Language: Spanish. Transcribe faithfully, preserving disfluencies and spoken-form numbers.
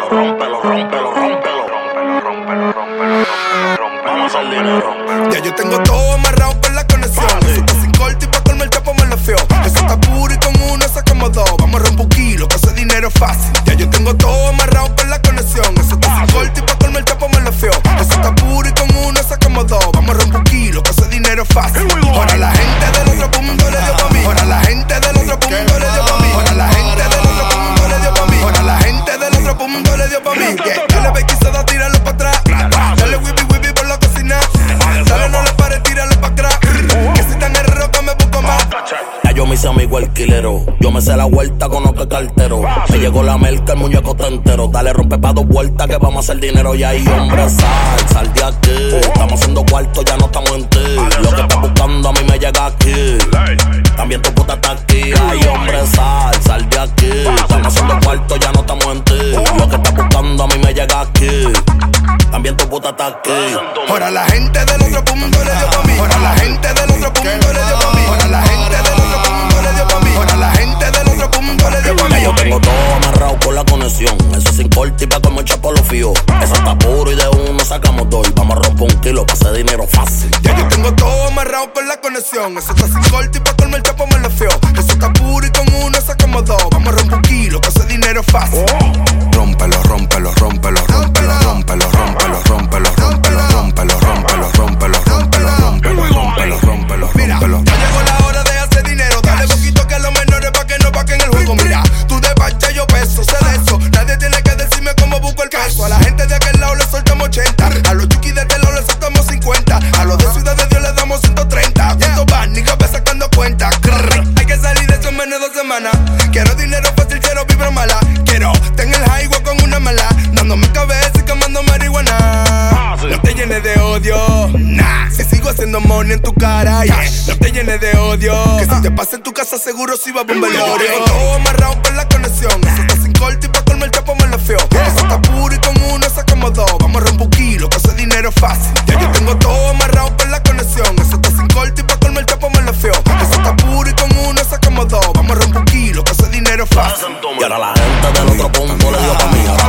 rómpelo, rómpelo, rómpelo, rómpelo, rómpelo, rómpelo, rómpelo, rómpelo. Vamos al dinero. Ya yo tengo todo amarrado por la conexión. Eso está sin corte y pa' colmar el chapo me lo feo. Eso está puro y con uno sacamos dos. Vamos a romper un kilo, que ese dinero es fácil. Ya yo tengo todo amarrado por la conexión. Eso está sin corte y pa' colmar el chapo me lo feo. Eso está puro y con uno sacamos dos. Vamos a romper un kilo, que ese dinero es fácil. Ahora la gente del otro mundo le dio pa' mí. Ahora la gente del otro mundo le dio pa' mí. Ahora la gente del otro mundo le dio pa' mí. Ahora la gente del otro mundo le dio pa' mí. Yeah. Dale bequizada, tíralo pa' atrás. Dale whippy whippy por la cocina. Dale no le pares, tíralo pa' atrás. Que si tan error que me busco más. Ya yo me hice amigo el quilero. Yo me sé la vuelta con otro cartero. Me llegó la merca, el muñeco está entero. Dale, rompe pa' dos vueltas que vamos a hacer dinero. Y ahí, hombre, sal, sal de aquí. Estamos haciendo cuarto, ya no estamos en ti. Lo que estás buscando a mí me llega aquí. También tu puta está aquí. Ay, hombre, sal, sal de aquí. Estamos haciendo cuarto, ya no estamos en ti. Lo que estás buscando a mí me llega aquí. También tu puta está aquí. Ahora la gente del otro mundo le dio pa' mí. Ahora la gente del otro mundo le dio pa' mí. Ahora la gente del otro mundo le dio pa' mí. Ahora la gente del otro mundo le dio pa' mí. Ya yo tengo todo amarrado por la conexión. Eso sin corte y pa' como el chapo lo fío. Eso está puro y de uno sacamos dos. Y vamos a romper un kilo pa' hacer dinero fácil. Ya yo tengo todo amarrado por la conexión. Eso está sin corte y pa' colmar el chapo me lo feo. Eso está puro y con uno sacamos dos. Vamos a romper un kilo, que hacer dinero fácil. Rómpelo, rómpelo, rómpelo, rómpelo, rómpelo, rómpelo, rómpelo, rómpelo, rómpelo, rómpelo, rómpelo, rómpelo, rómpelo, rómpelo, rómpelo. Mira, ya llegó la hora de hacer dinero. Dale poquito que a los menores pa' que no paquen el juego. Mira, tú de bacha, yo peso, sé de eso. Nadie tiene que decirme cómo busco el caso. A la gente de aquel lado le soltamos ochenta. A los chuquis de aquel lado le soltamos cincuenta. A los de Ciudad de Dios le damos ciento treinta. ¿Cuánto van? Ni cabeza sacando cuenta. Hay que salir de eso en menos de dos semanas. Quiero dinero fácil, quiero vibra mala. Quiero tener el highway con una mala. Dándome cabeza y quemando marihuana. No te llenes de odio, nah. Si sigo haciendo money en tu cara, yeah. No te llenes de odio, que si te pasa en tu casa seguro si va a bombar el odio. Tengo todo amarrado por la conexión. Eso está sin corte y pa' colmar el chapo me lo feo. Eso está puro y con uno sacamos dos. Vamos a romper un kilo, que ese dinero es fácil. Ya yo tengo todo amarrado por la conexión. Eso está sin corte y pa' colmar el chapo me lo feo. Eso está puro y con uno sacamos dos. Vamos a romper un kilo, que ese dinero es fácil. Y ahora la gente del otro punto le dio pa' mí. Ahora